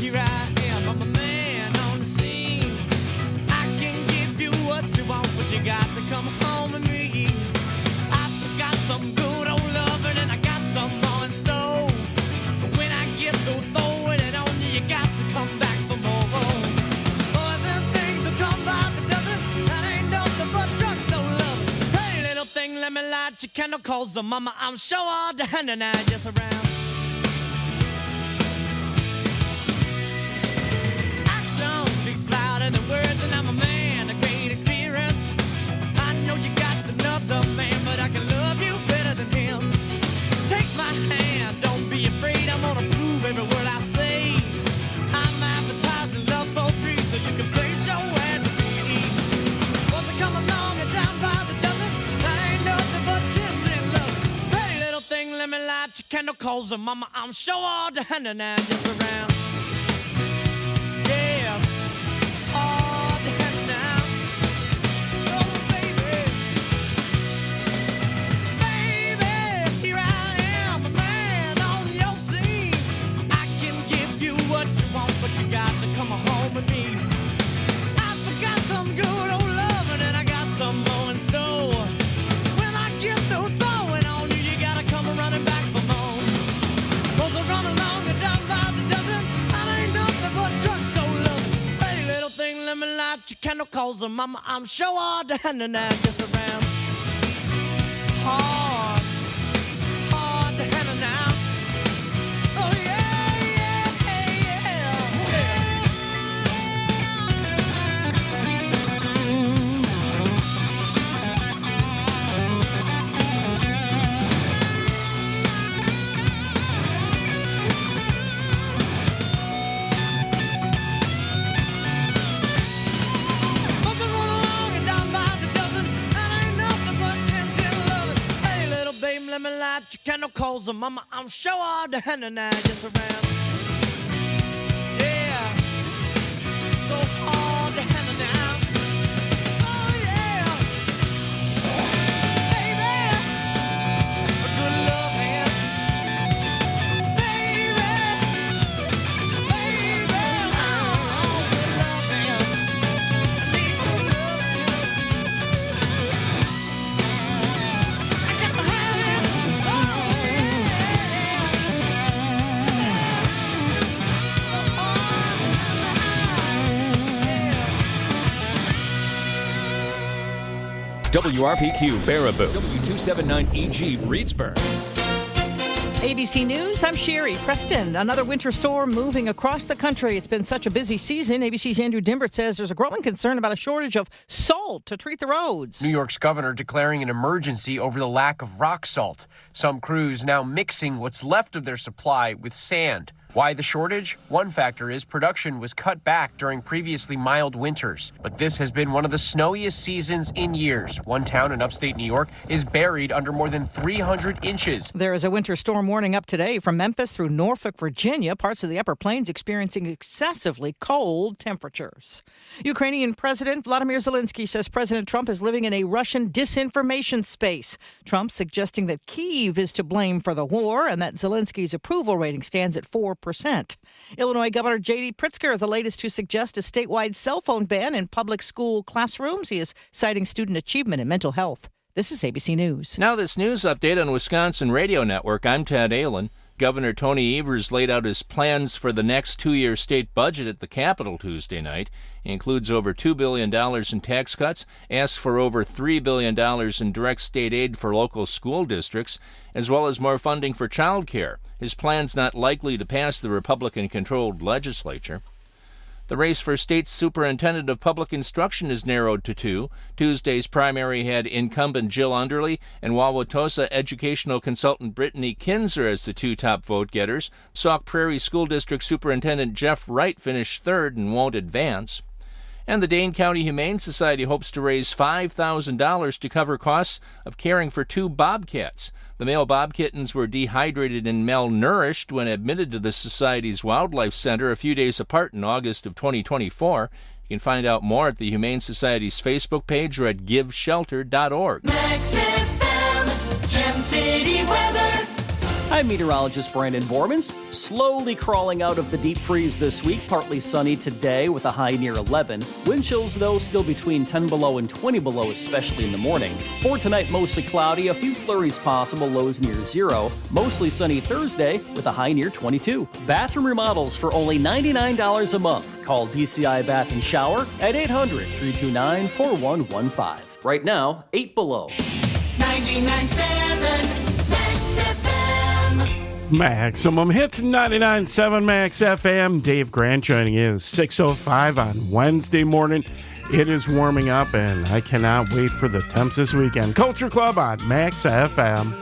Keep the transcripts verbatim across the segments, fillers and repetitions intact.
here I am, I'm a man on the scene. I can give you what you want, but you got to come home with me. I've got some good old loving and I got some more in store. But when I get through throwing it on you, you got to come back for more. Boys and things will come by the dozen. That ain't nothing but drugstore love. Hey, little thing, let me light your candle, cause the mama, I'm sure all the hand and I just around. Action speaks louder than words, and I'm a man of great experience. I know you got another man, but I can love you better than him. Take my hand, don't be afraid, I'm gonna prove every word I say. I'm advertising love for free, so you can place your ad with me. Once I come along and down by the dozen, that ain't nothing but kissing love. Hey, little thing, let me light your candle, cause the mama, I'm sure all the hand and I just around. Yeah, all the hand now. Oh, baby. Baby, here I am, a man on your scene. I can give you what you want, but you got to come home with me. I forgot some good old loving and I got some more in store. When I get through throwing on you, you gotta come running back for more. Cause I run along and down by the dozen. That ain't nothing but drugstore love. Hey, little thing, let me light your candle, cause the mama, I'm sure all the hand and I just around. Hard, hard to handle now. Oh yeah, yeah, yeah, yeah. Must have run along and down by the dozen. That ain't nothing but ten, ten loving. Hey, little babe, let me light your candle, cause the mama, I'm sure all the hand and I just around. Yeah, so hard to handle now. Oh yeah, baby, a good love hand. Baby, baby, oh, good love hand. I need good love hand. I got my hand. Oh W R P Q Baraboo, W two seventy-nine E G Reedsburg. A B C News, I'm Sherry Preston. Another winter storm moving across the country. It's been such a busy season. A B C's Andrew Dimbert says there's a growing concern about a shortage of salt to treat the roads. New York's governor declaring an emergency over the lack of rock salt. Some crews now mixing what's left of their supply with sand. Why the shortage? One factor is production was cut back during previously mild winters. But this has been one of the snowiest seasons in years. One town in upstate New York is buried under more than three hundred inches. There is a winter storm warning up today from Memphis through Norfolk, Virginia. Parts of the Upper Plains experiencing excessively cold temperatures. Ukrainian President Vladimir Zelensky says President Trump is living in a Russian disinformation space. Trump suggesting that Kyiv is to blame for the war and that Zelensky's approval rating stands at four percent. Illinois Governor J D Pritzker, the latest to suggest a statewide cell phone ban in public school classrooms. He is citing student achievement and mental health. This is A B C News. Now this news update on Wisconsin Radio Network. I'm Ted Allen. Governor Tony Evers laid out his plans for the next two-year state budget at the Capitol Tuesday night. It includes over two billion dollars in tax cuts, asks for over three billion dollars in direct state aid for local school districts, as well as more funding for child care. His plan's not likely to pass the Republican-controlled legislature. The race for state superintendent of public instruction is narrowed to two. Tuesday's primary had incumbent Jill Underly and Wauwatosa educational consultant Brittany Kinzer as the two top vote-getters. Sauk Prairie School District Superintendent Jeff Wright finished third and won't advance. And the Dane County Humane Society hopes to raise five thousand dollars to cover costs of caring for two bobcats. The male bobkittens were dehydrated and malnourished when admitted to the Society's Wildlife Center a few days apart in August of twenty twenty-four. You can find out more at the Humane Society's Facebook page or at give shelter dot org. Max F M, Gem City weather. I'm meteorologist Brandon Vormans. Slowly crawling out of the deep freeze this week. Partly sunny today with a high near eleven. Wind chills, though, still between ten below and twenty below, especially in the morning. For tonight, mostly cloudy. A few flurries possible, lows near zero. Mostly sunny Thursday with a high near twenty-two. Bathroom remodels for only ninety-nine dollars a month. Call B C I Bath and Shower at eight hundred, three two nine, four one one five. Right now, eight below. ninety-nine point seven Max F M. Maximum Hits ninety-nine point seven Max F M. Dave Grant joining in six oh five on Wednesday morning. It is warming up, and I cannot wait for the temps this weekend. Culture Club on Max F M.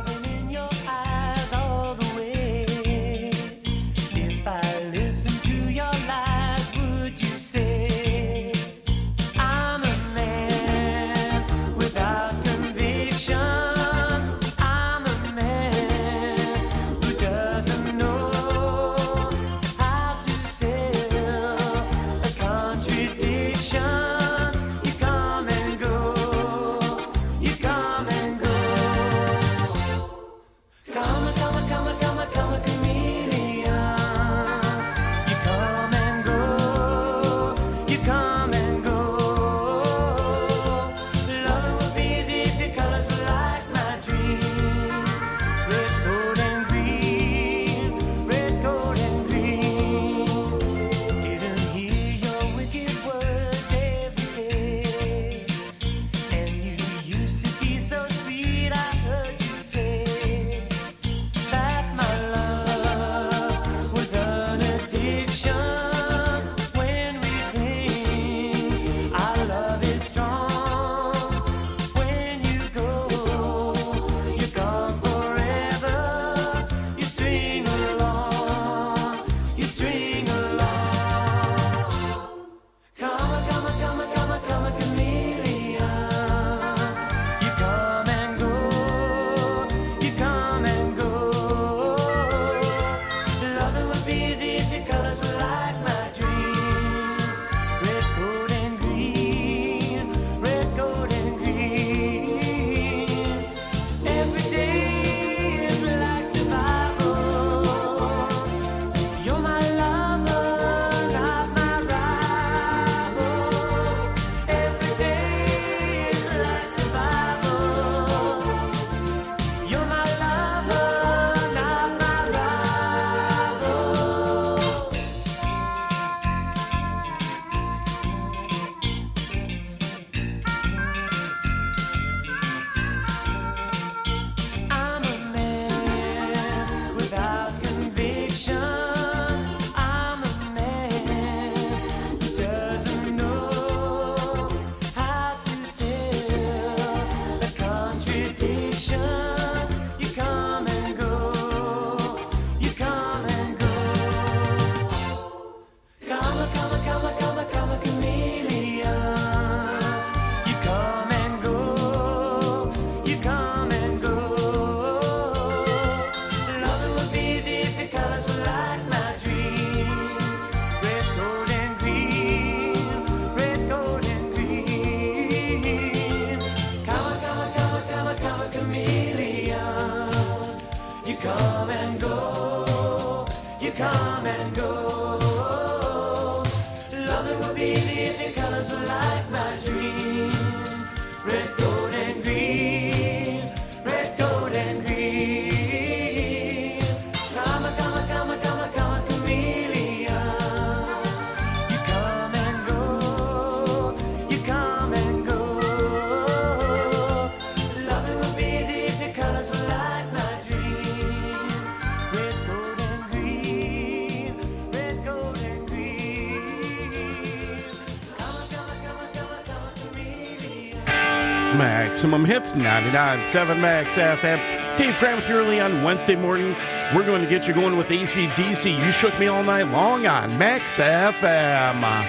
Maximum Hits ninety-nine point seven Max F M. Dave Grant with you early on Wednesday morning. We're going to get you going with A C D C. You shook me all night long on Max F M.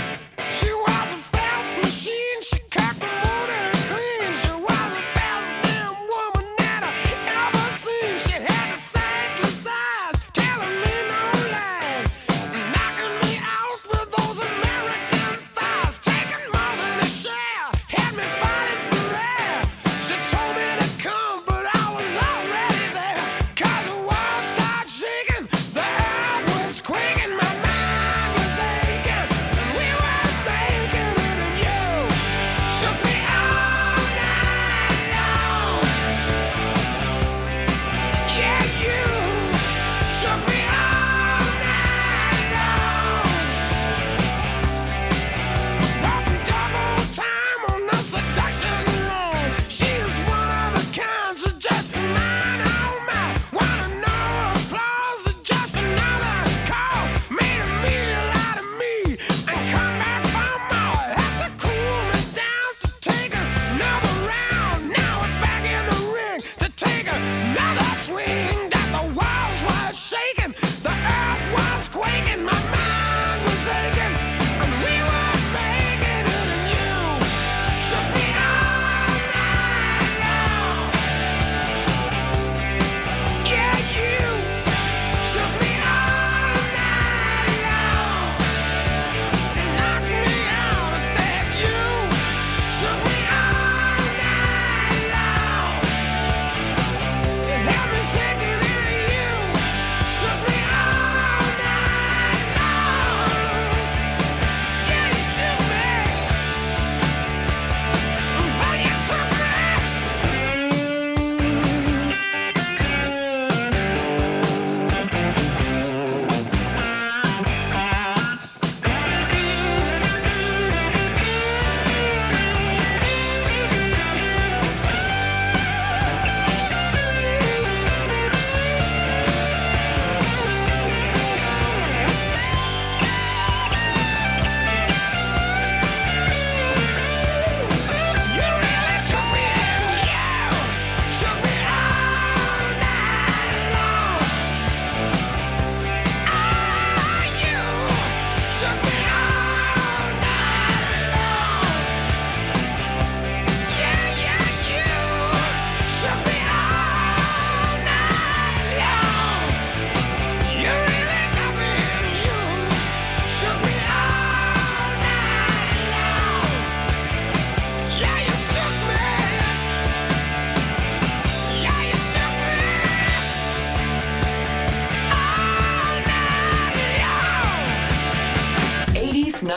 She was a fast machine, she cut the motor clean. She was the best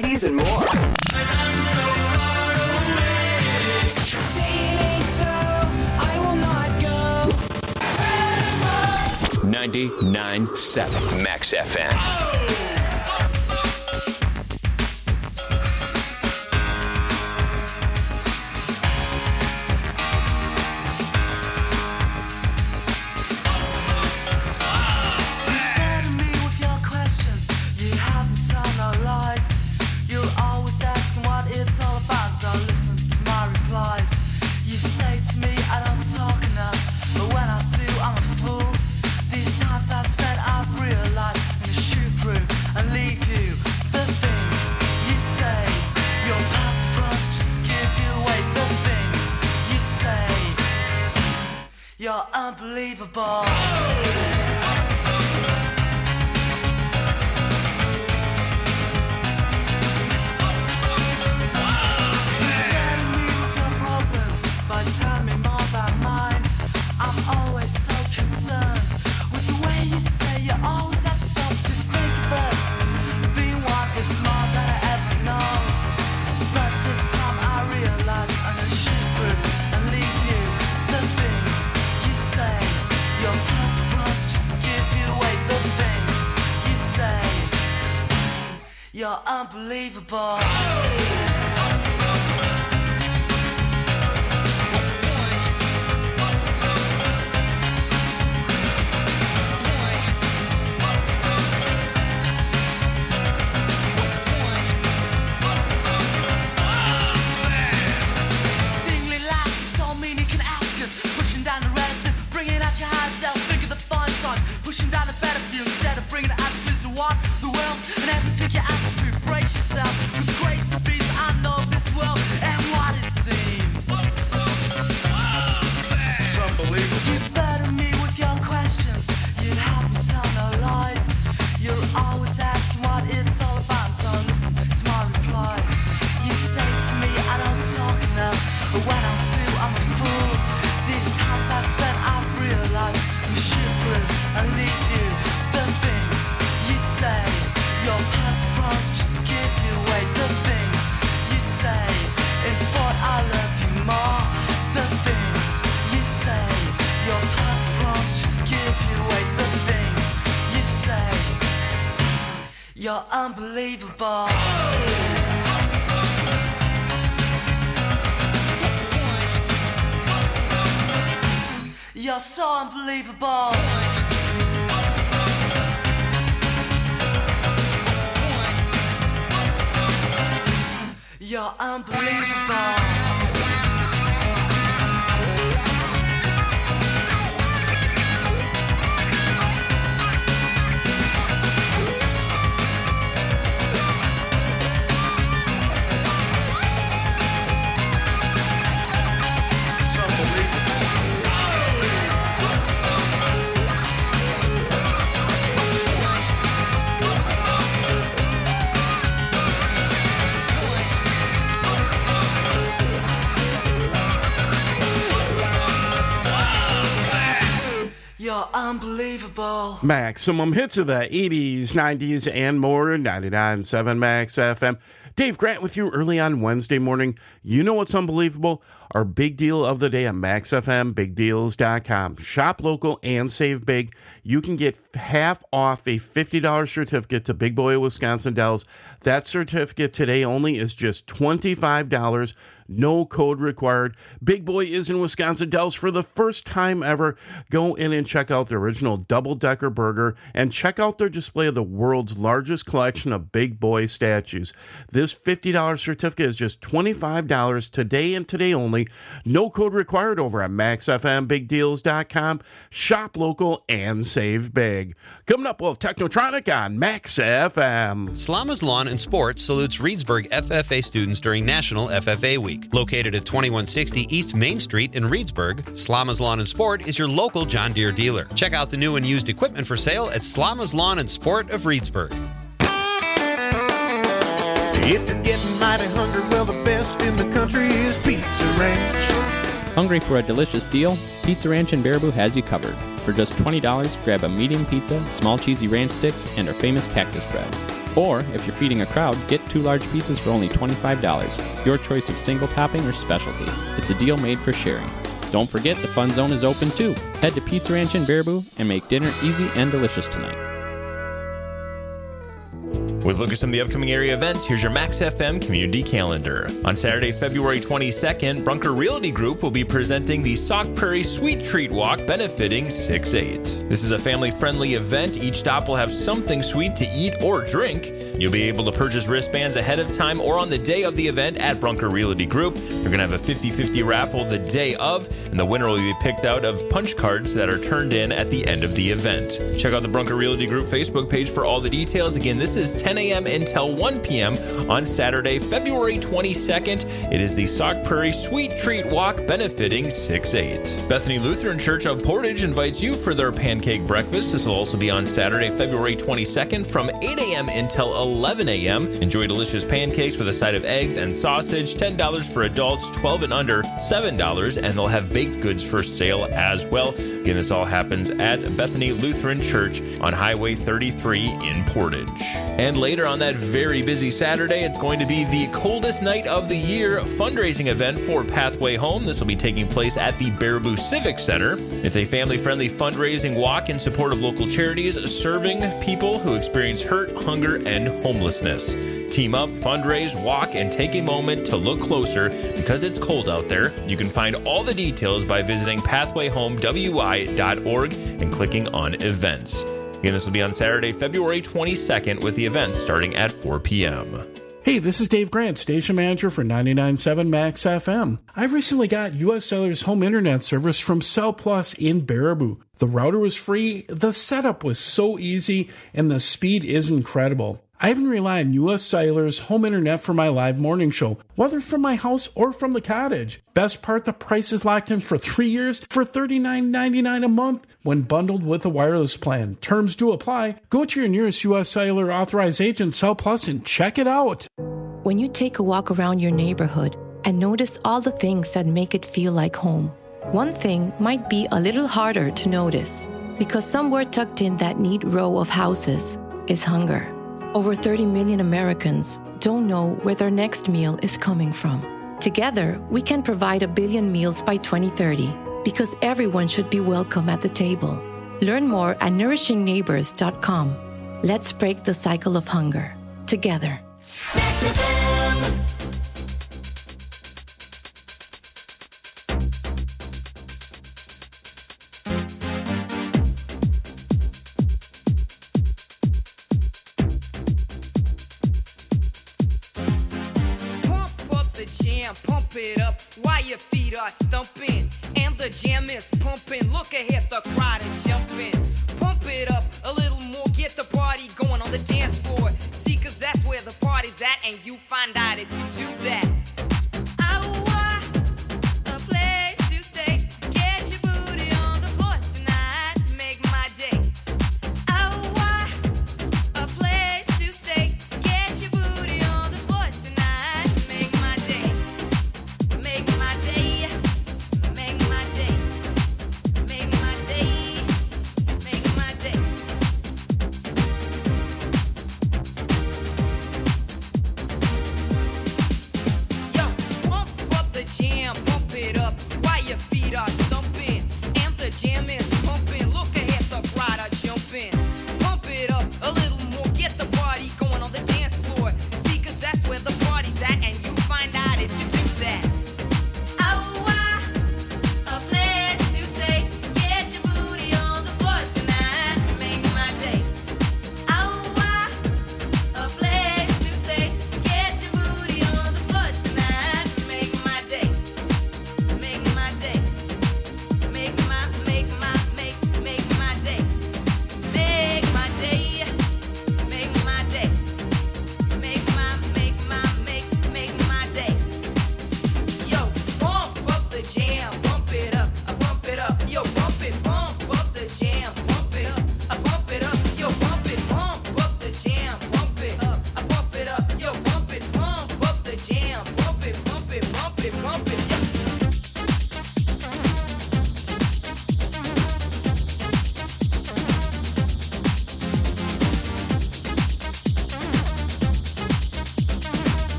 nineties, and more. ninety-nine point seven Max F M. You're unbelievable. By telling me more about mine, I'm always so concerned with the way you say you always have to stop to think of us. Being one is more than I ever know, but this time I realize I'm gonna shoot through and leave you. The things you say, your purpose just give you away. The things you say, you're unbelievable. Pushing down the relative, bringing out your higher self. Figure the fun on pushing down the better view instead of bringing the attitudes to walk the world and everything your attitude. Brace yourself with grace and peace. I know this world and what it seems. It's unbelievable. You better me with your questions. You'd have me tell no lies. You're always asking what it's all about. Don't listen to my replies. You say to me I don't talk enough, but when I do I'm a fool. These times I've spent, I've realized we shoot through and leave you. The things you say, your purpose just give you away. The things you say, in thought I love you more. The things you say, your purpose just give you away. The things you say, you're unbelievable. You're so unbelievable. You're unbelievable. You're unbelievable. Maximum hits of the eighties, nineties, and more. ninety-nine point seven Max F M. Dave Grant with you early on Wednesday morning. You know what's unbelievable? Our big deal of the day on Max F M, big deals dot com. Shop local and save big. You can get half off a fifty dollars certificate to Big Boy Wisconsin Dells. That certificate today only is just twenty-five dollars. No code required. Big Boy is in Wisconsin Dells for the first time ever. Go in and check out the original double-decker burger and check out their display of the world's largest collection of Big Boy statues. This fifty dollars certificate is just twenty-five dollars today and today only. No code required over at Max F M, big deals dot com. Shop local and save big. Coming up, we'll have Technotronic on Max F M. Slama's Lawn and Sport salutes Reedsburg F F A students during National F F A Week. Located at twenty-one sixty East Main Street in Reedsburg, Slama's Lawn and Sport is your local John Deere dealer. Check out the new and used equipment for sale at Slama's Lawn and Sport of Reedsburg. If you're getting mighty hungry, well, the best in the country is Pizza Ranch. Hungry for a delicious deal? Pizza Ranch in Baraboo has you covered. For just twenty dollars, grab a medium pizza, small cheesy ranch sticks, and our famous cactus bread. Or, if you're feeding a crowd, get two large pizzas for only twenty-five dollars. Your choice of single topping or specialty. It's a deal made for sharing. Don't forget, the Fun Zone is open too. Head to Pizza Ranch in Baraboo and make dinner easy and delicious tonight. With a look at some of the upcoming area events, here's your Max F M community calendar. On Saturday, February twenty-second, Brunker Realty Group will be presenting the Sauk Prairie Sweet Treat Walk benefiting six eight. This is a family-friendly event. Each stop will have something sweet to eat or drink. You'll be able to purchase wristbands ahead of time or on the day of the event at Brunker Realty Group. You're going to have a fifty-fifty raffle the day of, and the winner will be picked out of punch cards that are turned in at the end of the event. Check out the Brunker Realty Group Facebook page for all the details. Again, this is ten a.m. until one p.m. on Saturday, February twenty-second. It is the Sauk Prairie Sweet Treat Walk benefiting six eight. Bethany Lutheran Church of Portage invites you for their pancake breakfast. This will also be on Saturday, February twenty-second from eight a.m. until eleven a.m. Enjoy delicious pancakes with a side of eggs and sausage. ten dollars for adults, twelve and under, seven dollars, and they'll have baked goods for sale as well. Again, this all happens at Bethany Lutheran Church on Highway thirty-three in Portage. And later on that very busy Saturday, it's going to be the coldest night of the year fundraising event for Pathway Home. This will be taking place at the Baraboo Civic Center. It's a family-friendly fundraising walk in support of local charities serving people who experience hurt, hunger, and homelessness. Team up, fundraise, walk, and take a moment to look closer because it's cold out there. You can find all the details by visiting pathway home w i dot org and clicking on events. Again, this will be on Saturday, February twenty-second, with the event starting at four p.m. Hey, this is Dave Grant, station manager for ninety-nine point seven Max F M. I recently got U S Cellular's home internet service from Cell Plus in Baraboo. The router was free, the setup was so easy, and the speed is incredible. I even rely on U S Cellular's home internet for my live morning show, whether from my house or from the cottage. Best part, the price is locked in for three years for thirty-nine ninety-nine a month when bundled with a wireless plan. Terms do apply. Go to your nearest U S Cellular authorized agent, Cell Plus, and check it out. When you take a walk around your neighborhood and notice all the things that make it feel like home, one thing might be a little harder to notice because somewhere tucked in that neat row of houses is hunger. Over thirty million Americans don't know where their next meal is coming from. Together, we can provide a billion meals by twenty thirty because everyone should be welcome at the table. Learn more at nourishing neighbors dot com. Let's break the cycle of hunger together. Pump it up while your feet are stumping and the jam is pumping. Look ahead, the crowd is jumping. Pump it up a little more, get the party going on the dance floor. See, cause that's where the party's at, and you find out if you do that.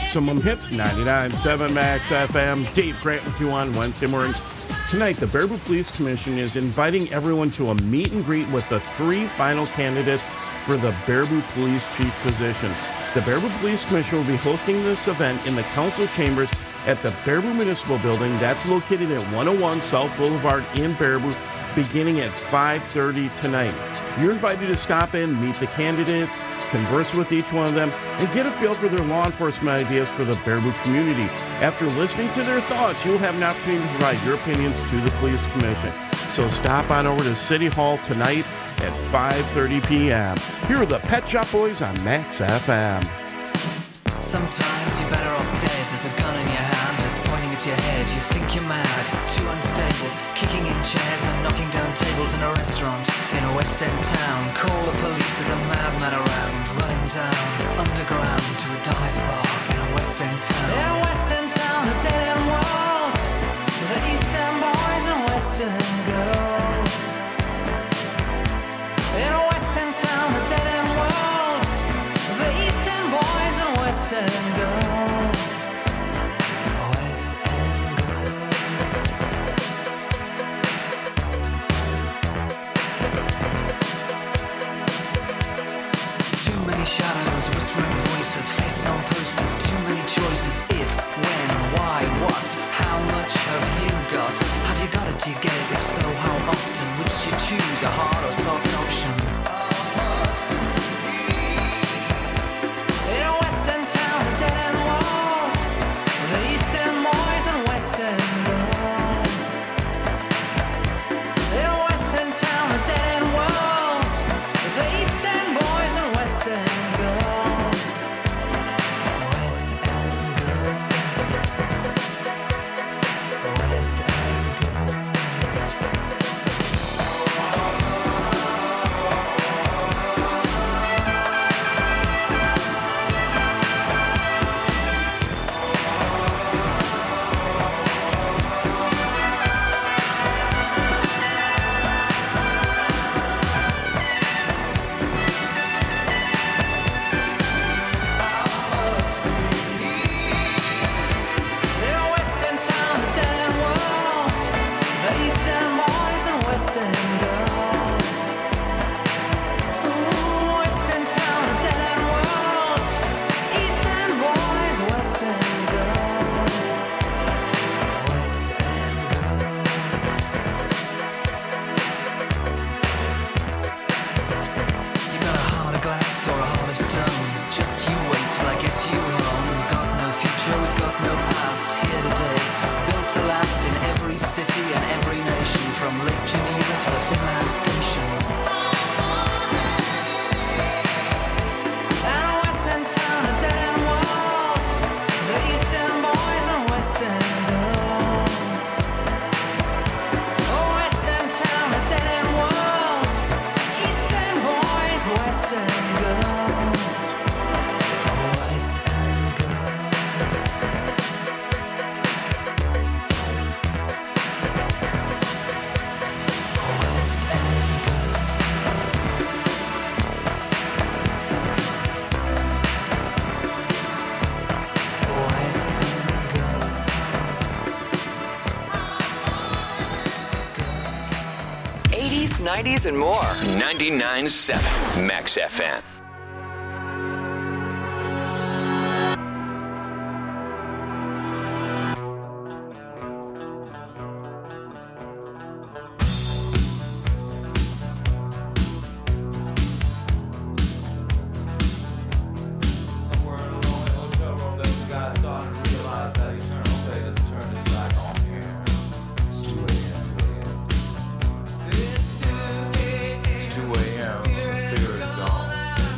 Maximum Hits, ninety-nine point seven Max F M. Dave Grant with you on Wednesday morning. Tonight, the Baraboo Police Commission is inviting everyone to a meet and greet with the three final candidates for the Baraboo Police Chief position. The Baraboo Police Commission will be hosting this event in the council chambers at the Baraboo Municipal Building. That's located at one oh one South Boulevard in Baraboo, beginning at five thirty tonight. You're invited to stop in, meet the candidates, converse with each one of them, and get a feel for their law enforcement ideas for the Baraboo community. After listening to their thoughts, you'll have an opportunity to provide your opinions to the Police Commission. So stop on over to City Hall tonight at five thirty p.m. Here are the Pet Shop Boys on Max F M. Sometimes you're better off dead. There's a gun in your hand that's pointing at your head. You think you're mad, too unstable, kicking in chairs and knocking down tables in a restaurant in a West End town. Call the police, there's a madman around, running down underground to a dive bar in a West End town. In a West End town, a dead end world, the East End boys and West End girls. In a West End town, a dead end world, the East End boys and West End girls. West End girls. Too many shadows, whispering voices, faces on posters, too many choices. If, when, why, what, how much have you got? Have you got it, do you get it? If so, how often? Which do you choose, a hard or soft option? In a West End town, a dead end world, the East End boys and West End girls. In a West End town, a dead end world, the East End boys and West End girls. West End girls. West End girls. In a West End town, a dead end world, the East End boys and West End girls. Ooh, West End town, a dead end world, East End boys, West End girls. West End girls. You got a heart of glass or a heart of stone. Just you wait till I get you home. We've got no future, we've got no past. Here today, built to last in every city and every nation, from Lake Geneva to the Finland station. And a West End town, a dead end world, the East End boys and West End girls. Oh, West End town, a dead end world, East End boys, West End girls. West End girls. West End girls. West End girls. eighties, nineties, and more. ninety-nine point seven Max F M. Somewhere in a lonely hotel room, this guy started to realize that eternal fate has turned its back on here. It's two a.m. It's two a.m. The fear is gone.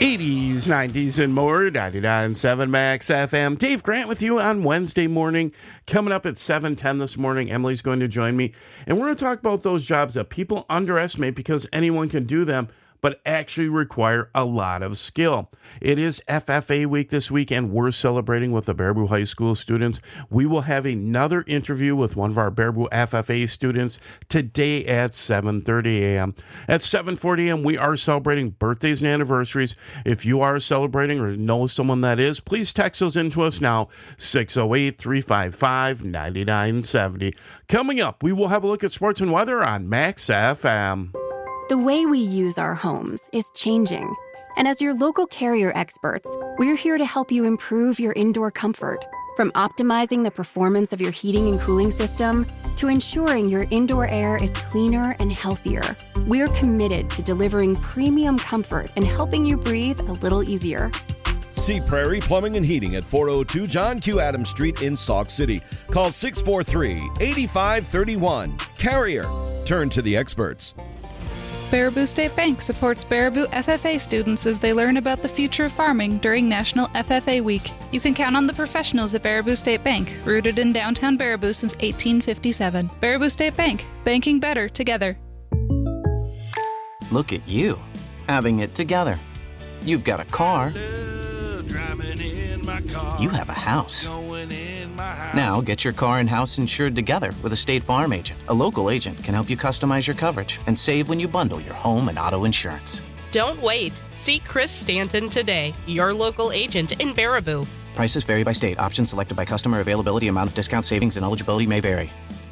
eighties, nineties, and more. ninety-nine point seven Max F M. Dave Grant with you on Wednesday morning. Coming up at seven ten this morning, Emily's going to join me. And we're going to talk about those jobs that people underestimate because anyone can do them, but actually require a lot of skill. It is F F A week this week, and we're celebrating with the Baraboo High School students. We will have another interview with one of our Baraboo F F A students today at seven thirty a.m. At seven forty a.m., we are celebrating birthdays and anniversaries. If you are celebrating or know someone that is, please text those into us now, six oh eight, three five five, nine nine seven oh. Coming up, we will have a look at sports and weather on Max F M. The way we use our homes is changing. And as your local Carrier experts, we're here to help you improve your indoor comfort. From optimizing the performance of your heating and cooling system to ensuring your indoor air is cleaner and healthier, we're committed to delivering premium comfort and helping you breathe a little easier. See Prairie Plumbing and Heating at four oh two John Q. Adams Street in Sauk City. Call six four three, eight five three one. Carrier. Turn to the experts. Baraboo State Bank supports Baraboo F F A students as they learn about the future of farming during National F F A Week. You can count on the professionals at Baraboo State Bank, rooted in downtown Baraboo since eighteen fifty-seven. Baraboo State Bank, banking better together. Look at you, having it together. You've got a car. You have a house. Now get your car and house insured together with a State Farm agent. A local agent can help you customize your coverage and save when you bundle your home and auto insurance. Don't wait. See Chris Stanton today, your local agent in Baraboo. Prices vary by state. Options selected by customer. Availability, amount of discount, savings, and eligibility may vary.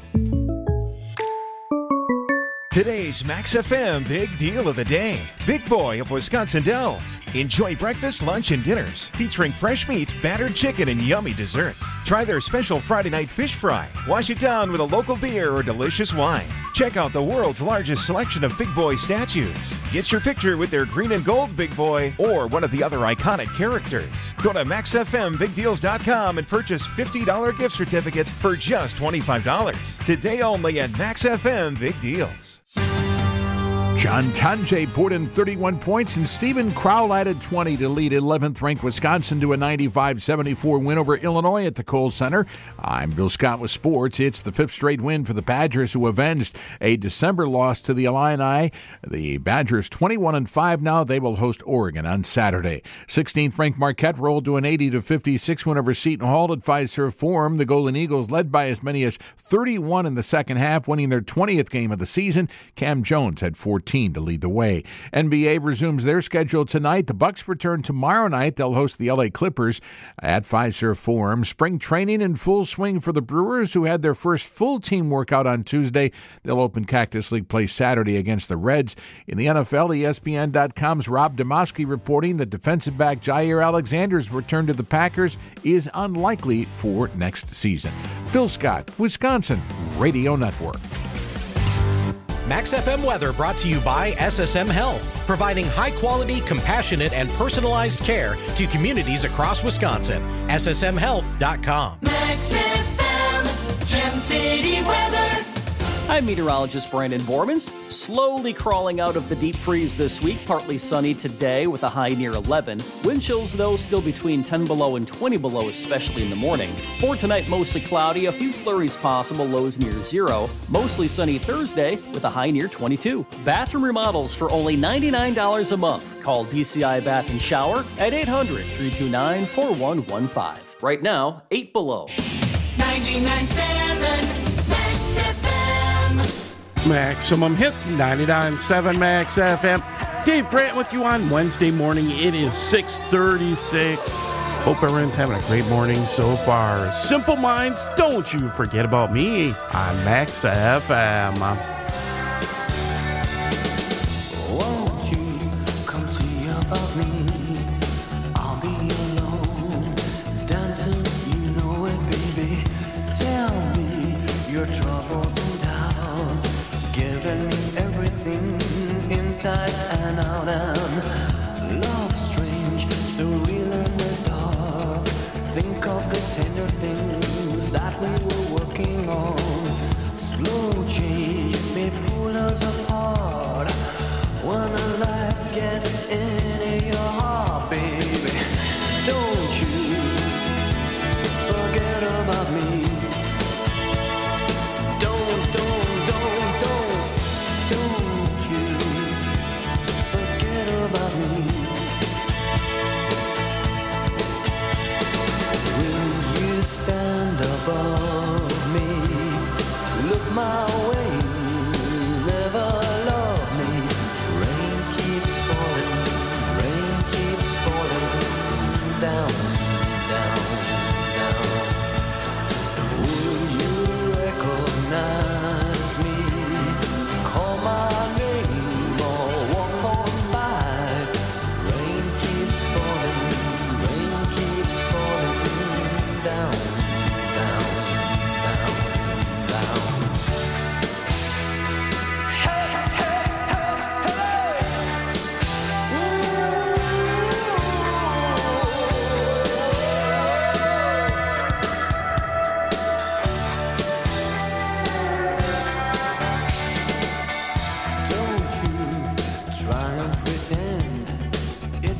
Today's Max F M Big Deal of the Day. Big Boy of Wisconsin Dells. Enjoy breakfast, lunch, and dinners featuring fresh meat, battered chicken, and yummy desserts. Try their special Friday night fish fry. Wash it down with a local beer or delicious wine. Check out the world's largest selection of Big Boy statues. Get your picture with their green and gold Big Boy or one of the other iconic characters. Go to max f m big deals dot com and purchase fifty dollars gift certificates for just twenty-five dollars. Today only at Max F M Big Deals. John Tanjay poured in thirty-one points, and Stephen Crowell added twenty to lead eleventh-ranked Wisconsin to a ninety-five seventy-four win over Illinois at the Kohl Center. I'm Bill Scott with sports. It's the fifth straight win for the Badgers, who avenged a December loss to the Illini. The Badgers twenty-one and five now. They will host Oregon on Saturday. sixteenth-ranked Marquette rolled to an eighty to fifty-six win over Seton Hall at Fiserv Forum. The Golden Eagles led by as many as thirty-one in the second half, winning their twentieth game of the season. Cam Jones had fourteen to lead the way. N B A resumes their schedule tonight. The Bucks return tomorrow night. They'll host the L A Clippers at Fiserv Forum. Spring training in full swing for the Brewers, who had their first full team workout on Tuesday. They'll open Cactus League play Saturday against the Reds. In the N F L, E S P N dot com's Rob Demovsky reporting that defensive back Jair Alexander's return to the Packers is unlikely for next season. Bill Scott, Wisconsin Radio Network. Max F M weather brought to you by S S M Health, providing high-quality, compassionate, and personalized care to communities across Wisconsin. S S M health dot com. Max F M, Gem City weather. I'm meteorologist Brandon Bormans. Slowly crawling out of the deep freeze this week. Partly sunny today with a high near eleven. Wind chills, though, still between ten below and twenty below, especially in the morning. For tonight, mostly cloudy. A few flurries possible, lows near zero. Mostly sunny Thursday with a high near twenty-two. Bathroom remodels for only ninety-nine dollars a month. Call B C I Bath and Shower at eight hundred, three two nine, four one one five. Right now, eight below. ninety-nine point seven Max F M. Maximum hit, ninety-nine point seven Max F M. Dave Grant with you on Wednesday morning. It is six thirty-six. Hope everyone's having a great morning so far. Simple Minds, don't you forget about me on Max F M. Won't you come see about me? I'll be alone, dancing, you know it, baby. Tell me your troubles and doubts, giving me everything inside and out. And love strange, so real in the dark. Think of the tender things that we were working on. Slow change may pull us apart when a light gets into your heart.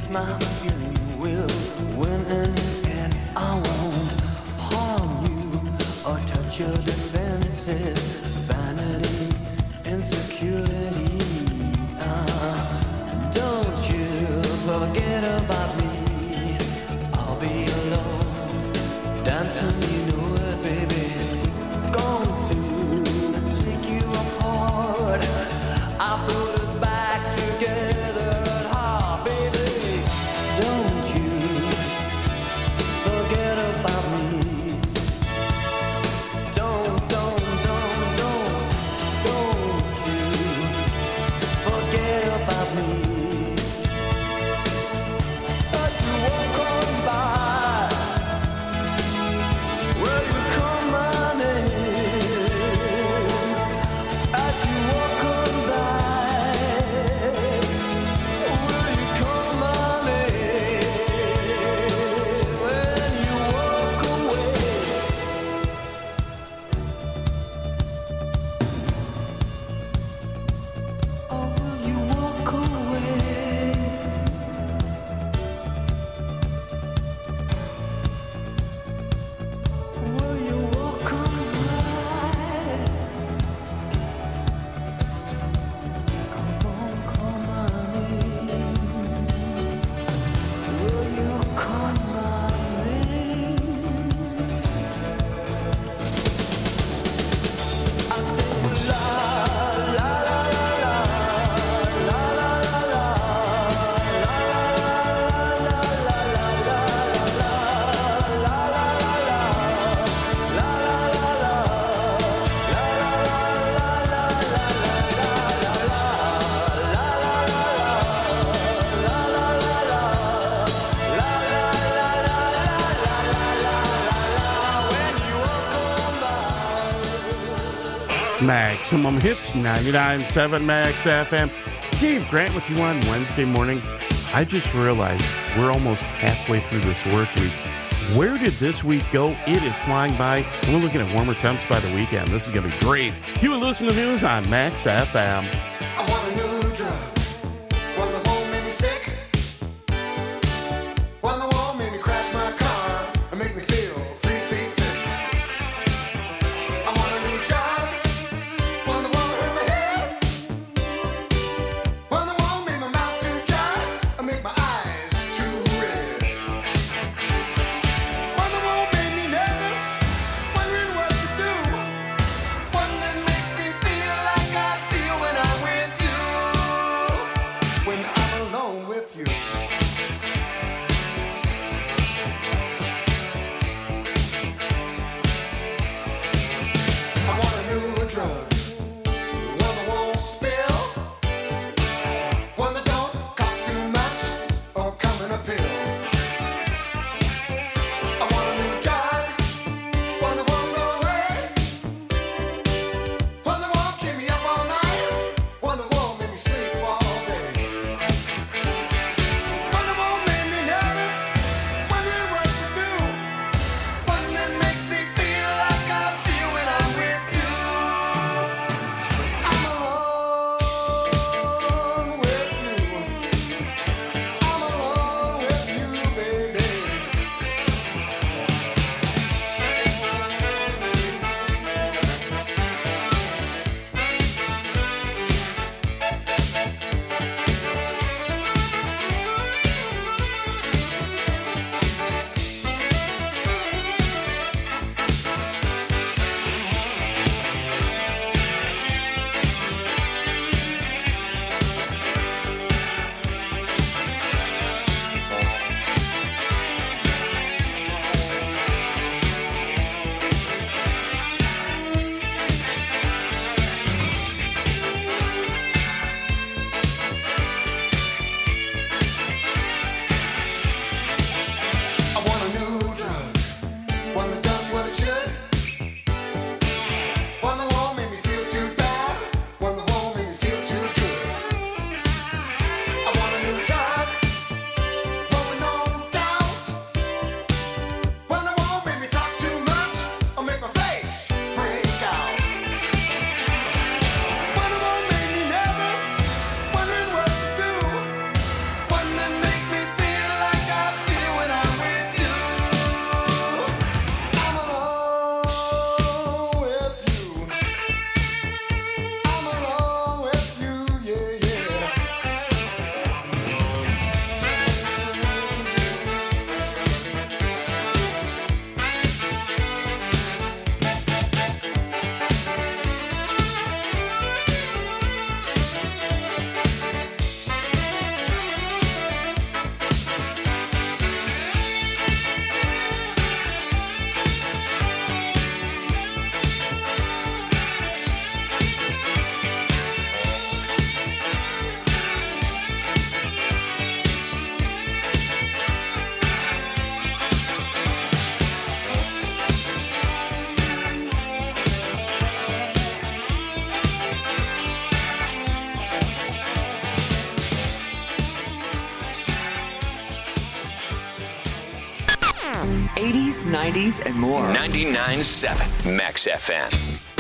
Yes, my feeling will win in the end. I won't harm you or touch your defenses. Vanity, insecurity. Uh, don't you forget about me. I'll be alone, dancing, you know it, baby. Going to take you apart. I put us back together. Maximum Hits, ninety-nine point seven Max F M. Dave Grant with you on Wednesday morning. I just realized we're almost halfway through this work week. Where did this week go? It is flying by. And we're looking at warmer temps by the weekend. This is going to be great. You will listen to the news on Max F M. I want a new drug. One that won't make me sick. One that won't make me crash my car and make me feel three feet thick. I want a new job. One that won't hurt my head. One that won't make my mouth too dry and make my eyes too red. One that won't make me nervous, wondering what to do. One that makes me feel like I feel when I win. eighties, nineties, and more. ninety-nine point seven Max F M.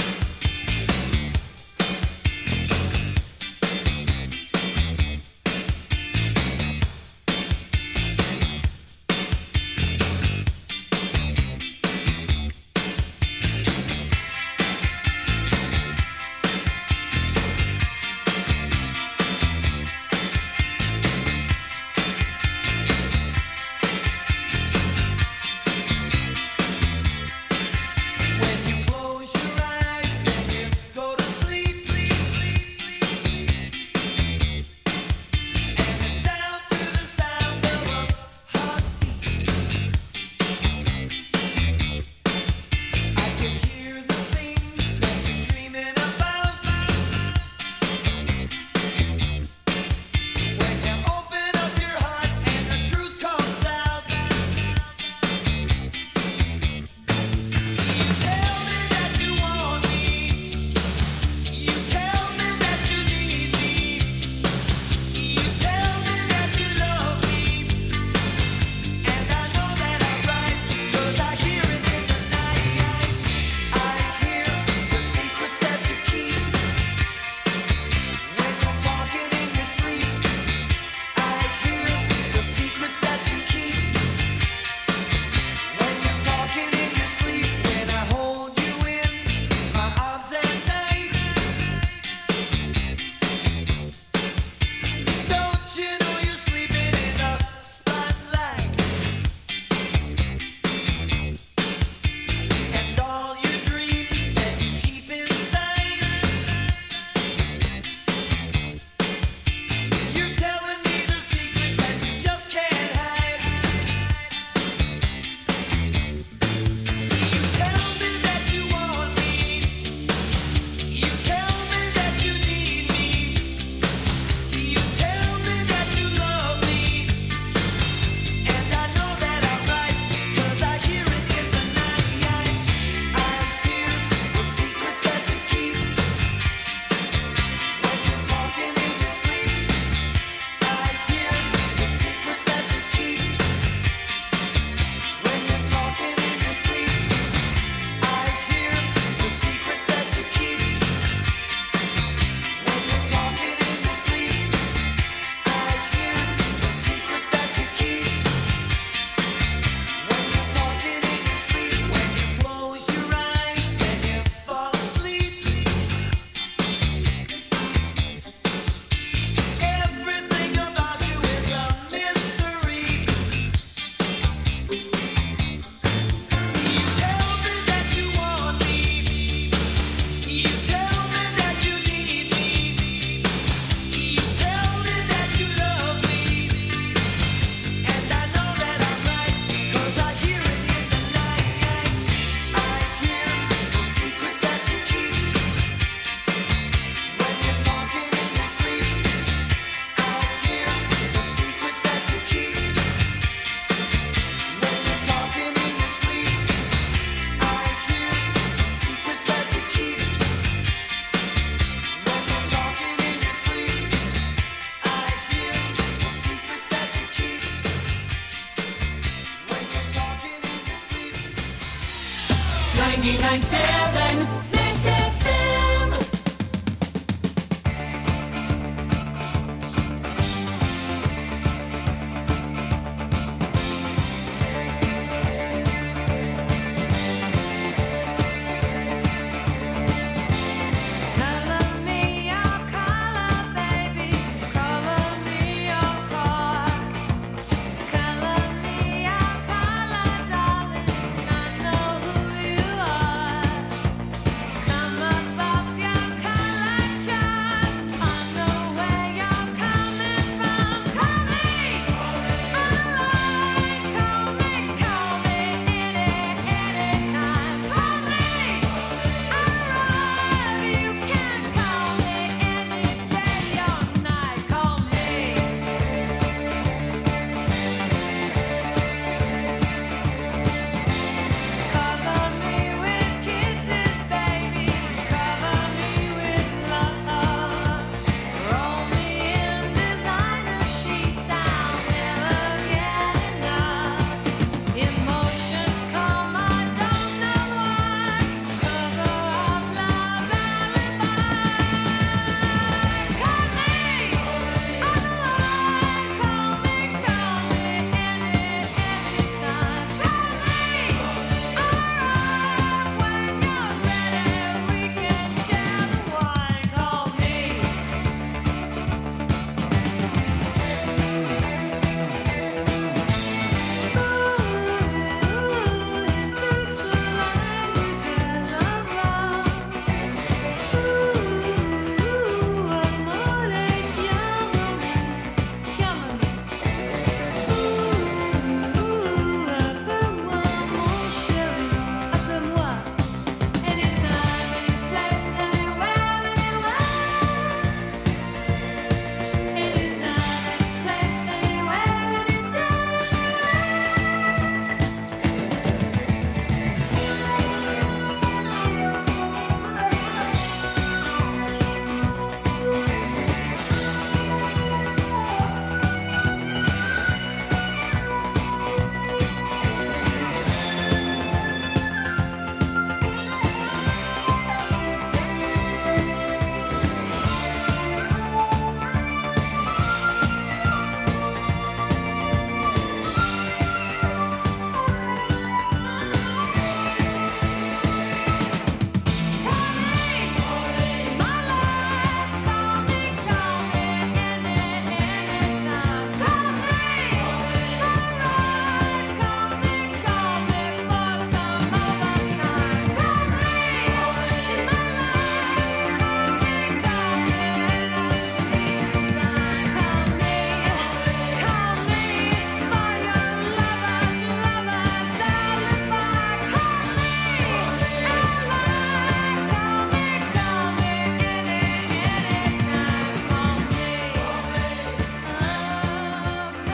ninety-nine point seven Max F M.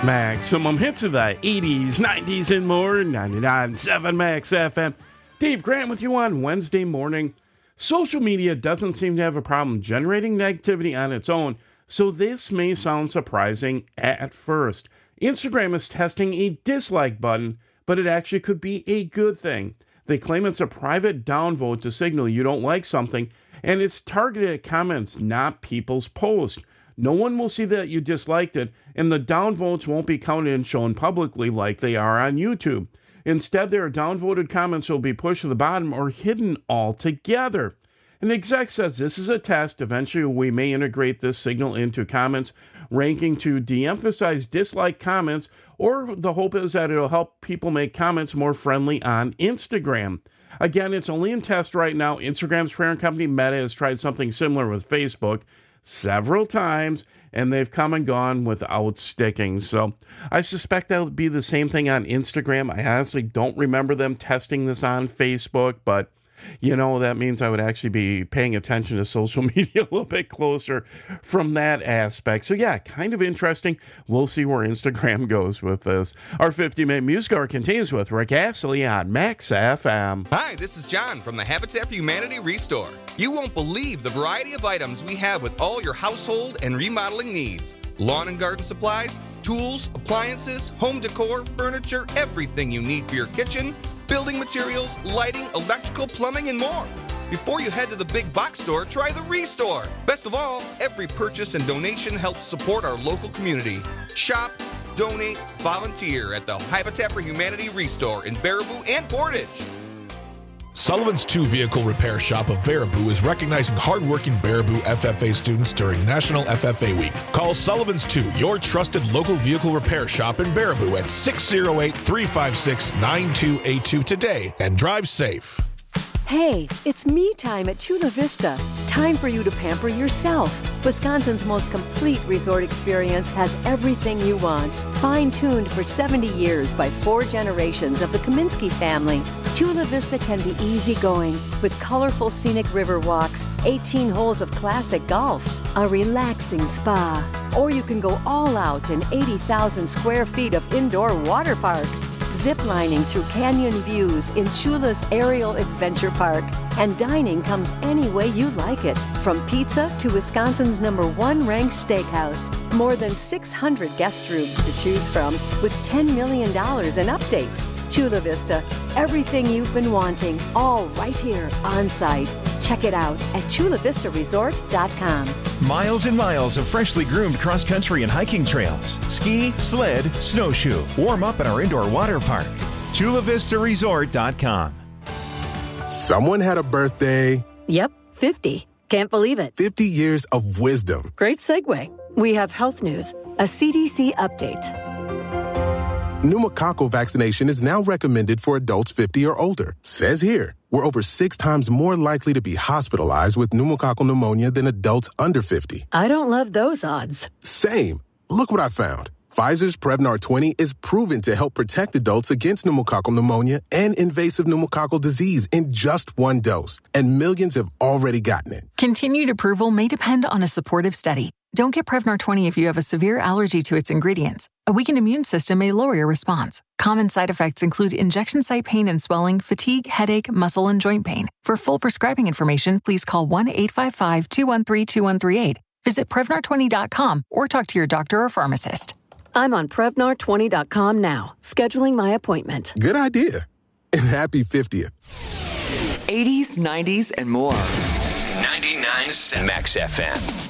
Maximum hits of the eighties, nineties, and more. ninety-nine point seven Max F M. Dave Grant with you on Wednesday morning. Social media doesn't seem to have a problem generating negativity on its own, so this may sound surprising at first. Instagram is testing a dislike button, but it actually could be a good thing. They claim it's a private downvote to signal you don't like something, and it's targeted at comments, not people's posts. No one will see that you disliked it, and the downvotes won't be counted and shown publicly like they are on YouTube. Instead, their downvoted comments will be pushed to the bottom or hidden altogether. An exec says this is a test. Eventually, we may integrate this signal into comments ranking to de-emphasize dislike comments, or the hope is that it'll help people make comments more friendly on Instagram. Again, it's only in test right now. Instagram's parent company, Meta, has tried something similar with Facebook several times, and they've come and gone without sticking. So I suspect that'll be the same thing on Instagram. I honestly don't remember them testing this on Facebook, but you know, that means I would actually be paying attention to social media a little bit closer from that aspect. So yeah, kind of interesting. We'll see where Instagram goes with this. Our fifty-minute music hour continues with Rick Astley on Max F M. Hi, this is John from the Habitat for Humanity Restore. You won't believe the variety of items we have with all your household and remodeling needs. Lawn and garden supplies, tools, appliances, home decor, furniture, everything you need for your kitchen, building materials, lighting, electrical, plumbing, and more. Before you head to the big box store, try the Restore. Best of all, every purchase and donation helps support our local community. Shop, donate, volunteer at the Habitat for Humanity Restore in Baraboo and Portage. Sullivan's two Vehicle Repair Shop of Baraboo is recognizing hardworking Baraboo F F A students during National F F A Week. Call Sullivan's two, your trusted local vehicle repair shop in Baraboo at six oh eight, three five six, nine two eight two today and drive safe. Hey, it's me time at Chula Vista. Time for you to pamper yourself. Wisconsin's most complete resort experience has everything you want. Fine-tuned for seventy years by four generations of the Kaminsky family. Chula Vista can be easygoing with colorful scenic river walks, eighteen holes of classic golf, a relaxing spa. Or you can go all out in eighty thousand square feet of indoor water park. Ziplining through canyon views in Chula's Aerial Adventure Park. And dining comes any way you like it, from pizza to Wisconsin's number one ranked steakhouse. More than six hundred guest rooms to choose from with ten million dollars in updates. Chula Vista, everything you've been wanting, all right here on site. Check it out at chula vista resort dot com. Miles and miles of freshly groomed cross-country and hiking trails. Ski, sled, snowshoe. Warm up at our indoor water park. chula vista resort dot com. Someone had a birthday. Yep, fifty. Can't believe it. fifty years of wisdom. Great segue. We have health news, a C D C update. Pneumococcal vaccination is now recommended for adults fifty or older. Says here, we're over six times more likely to be hospitalized with pneumococcal pneumonia than adults under fifty. I don't love those odds. Same. Look what I found. Pfizer's Prevnar twenty is proven to help protect adults against pneumococcal pneumonia and invasive pneumococcal disease in just one dose. And millions have already gotten it. Continued approval may depend on a supportive study. Don't get Prevnar twenty if you have a severe allergy to its ingredients. A weakened immune system may lower your response. Common side effects include injection site pain and swelling, fatigue, headache, muscle, and joint pain. For full prescribing information, please call one eight five five, two one three, two one three eight. Visit Prevnar twenty dot com or talk to your doctor or pharmacist. I'm on Prevnar twenty dot com now, scheduling my appointment. Good idea. And happy fiftieth. eighties, nineties, and more. ninety-nine point seven Max F M.